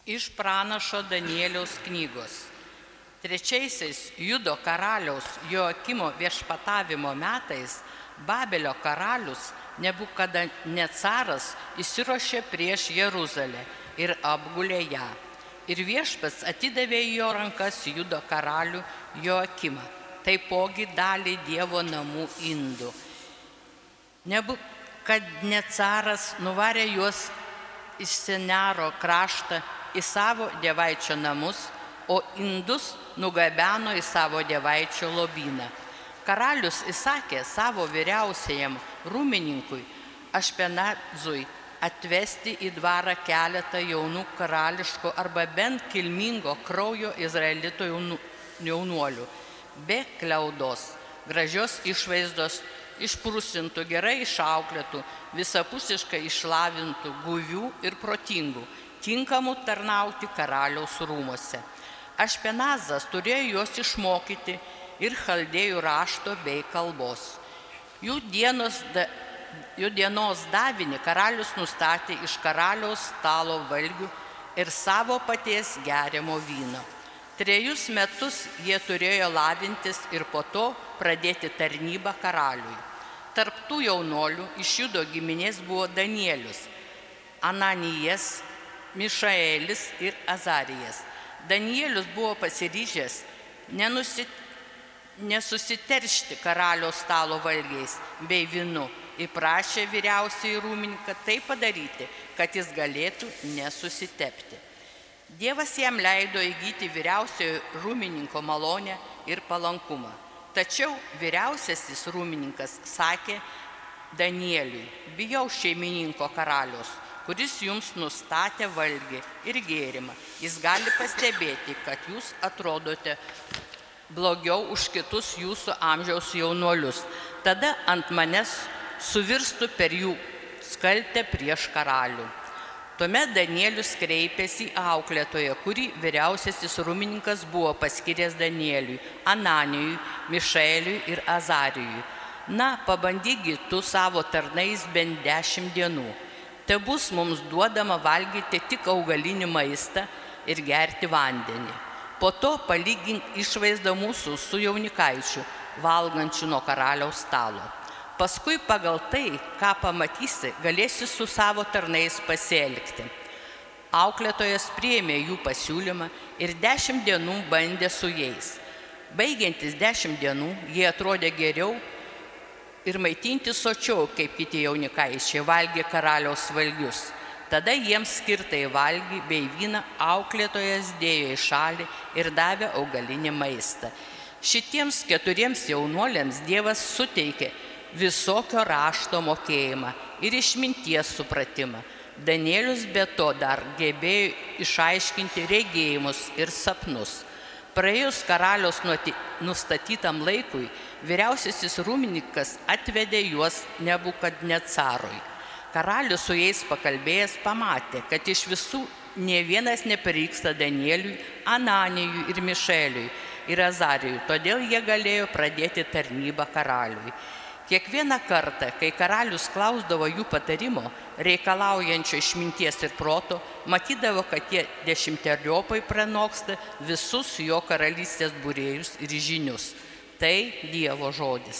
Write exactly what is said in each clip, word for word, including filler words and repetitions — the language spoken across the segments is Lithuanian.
Iš pranašo Danieliaus knygos. Trečiaisiais Judo karaliaus Joakimo viešpatavimo metais Babelio karalius Nebukadnecaras įsiruošė prieš Jeruzalę ir apgulė ją. Ir viešpats atidavė į jo rankas Judo karalių Joakimą, taipogi dalį Dievo namų indų. Nebukadnecaras nuvarė juos iš Senero kraštą į savo dievaičio namus, o indus nugabeno į savo dievaičio lobyną. Karalius įsakė savo vyriausiajam rūmininkui Ašpenazui atvesti į dvarą keletą jaunų karališko arba bent kilmingo kraujo izraelito jaunuolių, be kliaudos, gražios išvaizdos, išprusintų, gerai išauklėtų, visapusiškai išlavintų, guvių ir protingų, tinkamų tarnauti karaliaus rūmuose. Ašpenazas turėjo juos išmokyti ir chaldėjų rašto bei kalbos. Jų dienos, jų dienos davinį karalius nustatė iš karaliaus stalo valgių ir savo paties geriamo vyno. Trejus metus jie turėjo lavintis ir po to pradėti tarnybą karaliui. Tarp tų jaunolių iš Judo giminės buvo Danielius, Ananijas, Mišaelis ir Azarijas. Danielius buvo pasiryžęs nenusit, nesusiteršti karaliaus stalo valgiais bei vynu ir prašė vyriausiąjį rūmininką tai padaryti, kad jis galėtų nesusitepti. Dievas jam leido įgyti vyriausiojo rūmininko malonę ir palankumą. Tačiau vyriausiasis rūmininkas sakė Danieliui: bijau šeimininko karaliaus, kuris jums nustatė valgį ir gėrimą. Jis gali pastebėti, kad jūs atrodote blogiau už kitus jūsų amžiaus jaunuolius. Tada ant manęs suvirstų per jų skaltę prieš karalių. Tuomet Danielius kreipėsi į auklėtoją, kurį vyriausiasis rūmininkas buvo paskyręs Danieliui, Ananijui, Mišaeliui ir Azarijui. Na, pabandygi tu savo tarnais bent dešimt dienų. Te bus mums duodama valgyti tik augalinį maistą ir gerti vandenį. Po to palygink išvaizdą mūsų su jaunikaičiu, valgančiu nuo karaliaus stalo. Paskui pagal tai, ką pamatysi, galėsi su savo tarnais pasielgti. Auklėtojas priėmė jų pasiūlymą ir dešimt dienų bandė su jais. Baigiantis dešimt dienų, jie atrodė geriau ir maitinti sočiau, kaip kiti jaunikaičiai valgė karaliaus valgius. Tada jiems skirtai valgį bei vyną auklėtojas dėjo į šalį ir davė augalinį maistą. Šitiems keturiems jaunuoliams Dievas suteikė visokio rašto mokėjimą ir išminties supratimą. Danielius be to dar gebėjo išaiškinti regėjimus ir sapnus. Praėjus karaliaus nustatytam laikui, vyriausiasis rūmininkas atvedė juos Nebukadnecarui. Karalius su jais pakalbėjęs pamatė, kad iš visų nė vienas neprilygsta Danieliui, Ananijui ir Mišaeliui ir Azarijui, todėl jie galėjo pradėti tarnybą karaliui. Kiekvieną kartą, kai karalius klausdavo jų patarimo, reikalaujančio išminties ir proto, matydavo, kad jie dešimteriopai pranoksta visus jo karalystės būrėjus ir žinius. Tai Dievo žodis.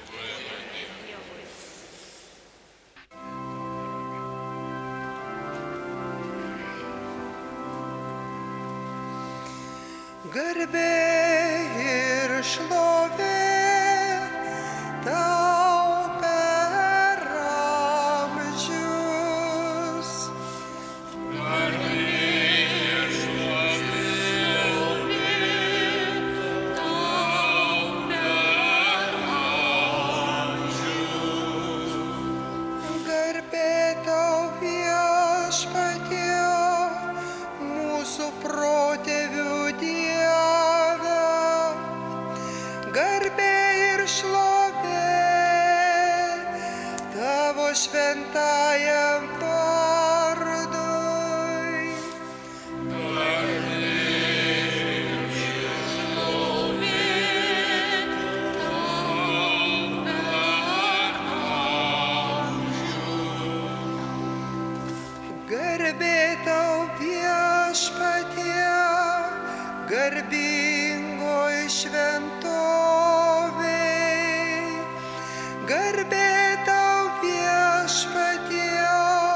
Garbė ir šlovė tau per amžius. Garbė ir šlovė tau per amžius. Garbė tau viešpatie, mūsų protėvių Dieve. Garbė ir šlovė tavo šventajam vardui. Garbė ir šlovė tau per amžius. Garbė tau viešpatie, garbingoj šventovėj, garbė tau viešpatie,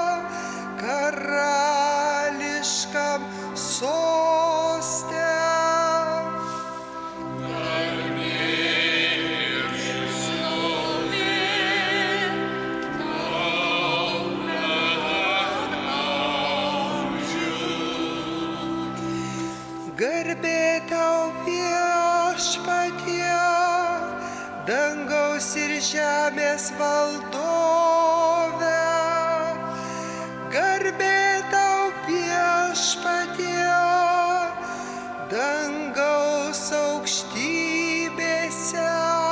karališkam soste. Garbė tau viešpatie, dangaus ir žemės valdove. Garbė tau viešpatie, dangaus aukštybėse.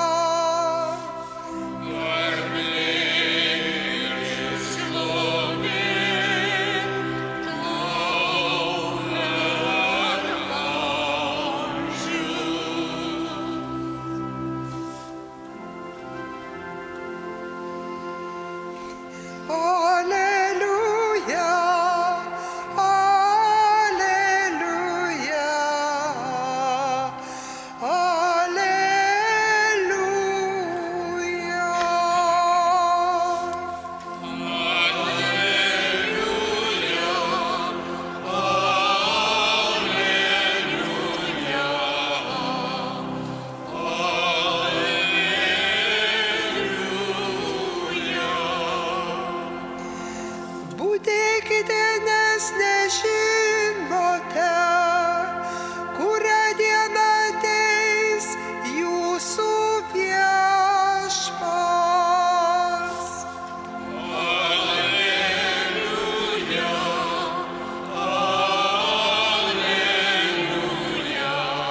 Budėkite, nes nežinote, kurią dieną ateis jūsų viešpats. Alleluja, alleluja,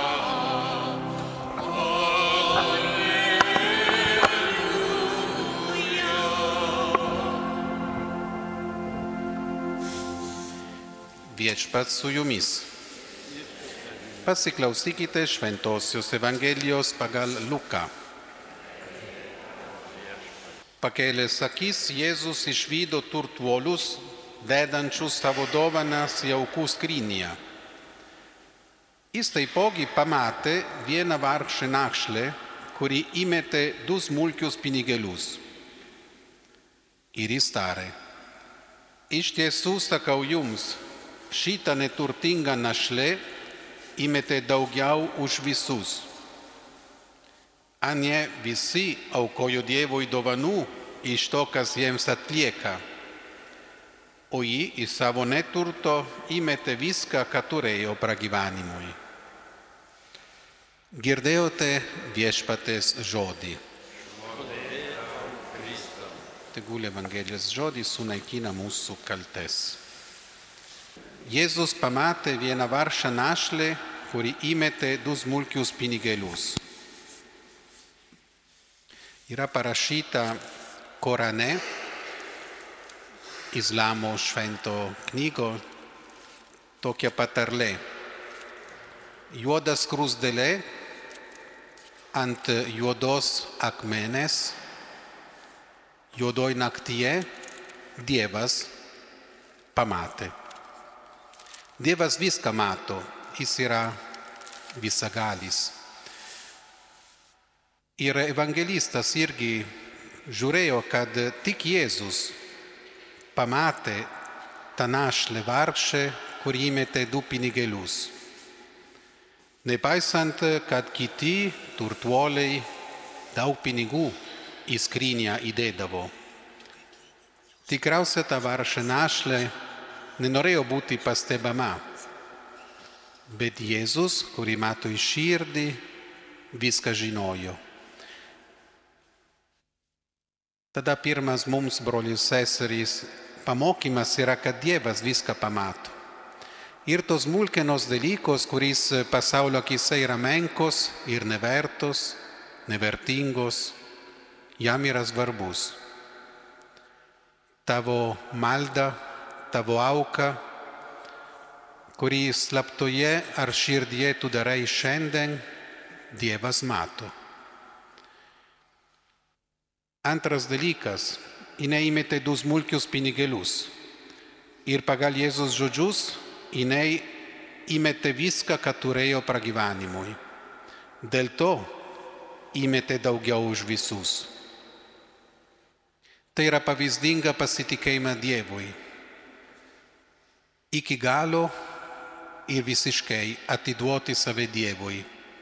Viešpats su jumis. Pasiklausykite Šventosios Evangelijos pagal Luką. Pakėlęs akis, Jėzus išvydo turtuolius, dedančius savo dovanas į aukų skrynią. Jis taipogi pamatė vieną vargšę našlę, kuri įmetė du smulkius pinigėlius. Ir jis tarė: iš tiesų sakau jums, šitą neturtingą našlę įmetė daugiau už visus. Anie visi aukojo Dievui dovanų iš to, kas jiems atlieka, o ji iš savo neturto įmetė viską, ką turėjo pragyvenimui. Girdėjote viešpaties žodį. Tegul Evangelijos žodis sunaikina mūsų kaltes. Jėzus pamatė vieną vargšą našlę, kuri įmetė du smulkius pinigėlius. Yra parašyta Korane, Islamo švento knygo, tokia patarlė: juoda skruzdėlė ant juodos akmenės, juodoj naktyje Dievas pamatė. Dievas viską mato, jis yra visagalis. Ir evangelistas irgi žiūrėjo, kad tik Jėzus pamatė tą našlę vargšę, kur įmetė du pinigėlius. Nepaisant, kad kiti turtuoliai daug pinigų į skrynią įdėdavo. Tikriausiai ta vargšė našlė nenorėjo būti pastebama, bet Jėzus, kurį mato į širdį, viską žinojo. Tada pirmas mums, brolius seserys, pamokymas yra, kad Dievas viską pamato. Ir tos smulkenos dalykos, kuris pasaulio akyse yra menkos ir nevertos, nevertingos, jam yra svarbus. Tavo malda, tavo auka, kurį slaptoje ar širdyje tu darai šiandien, Dievas mato. Antras dalykas, jinai įmetė du smulkius pinigėlius. Ir pagal Jėzus žodžius, jinai įmetė viską, ką turėjo pragyvenimui. Dėl to įmetė daugiau už visus. Tai yra pavyzdinga pasitikėjimą Dievui. Iki galo ir visiškai atiduoti save Dievui.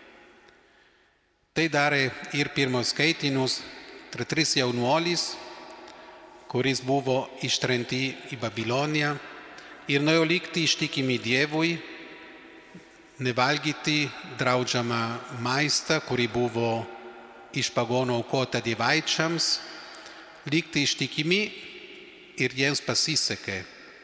Tai darė ir pirmos skaitinus, tris jaunuolis, kuris buvo ištremti į Babiloniją ir norėjo likti ištikimi Dievui, nevalgyti draudžiamą maistą, kurį buvo iš pagonų aukota dievaičiams, likti ištikimi ir jiems pasisekė.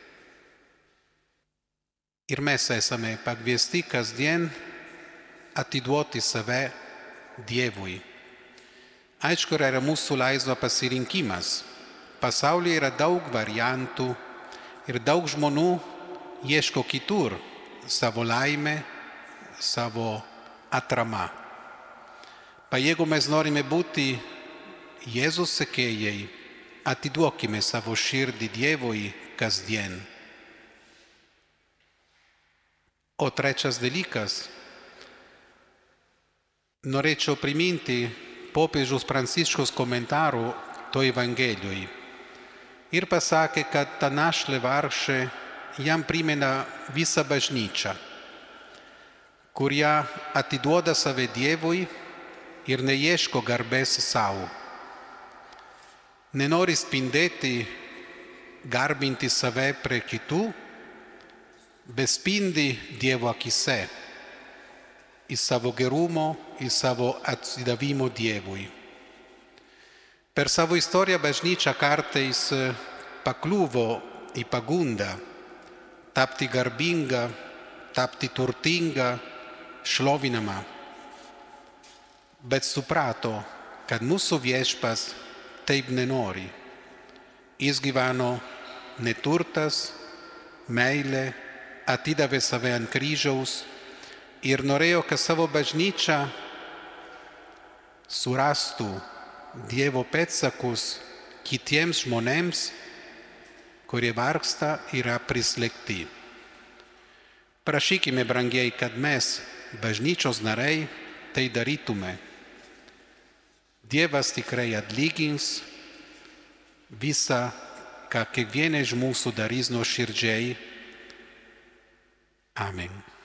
Ir mes esame pakviesti kasdien atiduoti save Dievui. Aišku, yra mūsų laisvo pasirinkimas. Pasaulyje yra daug variantų ir daug žmonių ieško kitur savo laimę, savo atramą. Bet jeigu mes norime būti Jėzus sekėjai, atiduokime savo širdį Dievui kasdien. O trečias dalykas, norėčiau priminti popiežiaus Pranciškaus komentarų to Evangelijui. Ir pasakė, kad ta našlė vargšė jam primena visą bažnyčią, kurie atiduoda save Dievui ir neieško garbės savo. Nenori spindėti, garbinti save prie kitų, bet spindi Dievo akise į savo gerumo, į savo atsidavimo Dievui. Per savo istoriją bažnyčia kartais pakliuvo į pagundą tapti garbinga, tapti turtinga, šlovinama. Bet suprato, kad mūsų viešpas taip nenori. Jis gyveno neturtas, meilė, atidavė save ant kryžiaus ir norėjo, kad savo bažnyčia surastų Dievo pėdsakus kitiems žmonėms, kurie vargsta ir yra prislėgti. Prašykime, brangieji, kad mes, bažnyčios nariai, tai darytume. Dievas tikrai atlygins visą, ką kiekvienas iš mūsų darys nuoširdžiai. Amen.